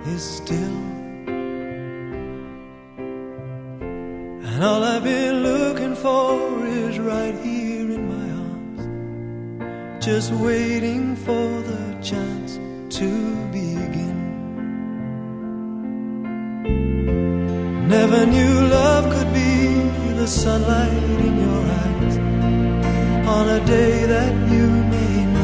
is still. And all I've been looking for is right here in my arms, just waiting for the chance to begin. Never knew love could be the sunlight in your eyes on a day that you may not.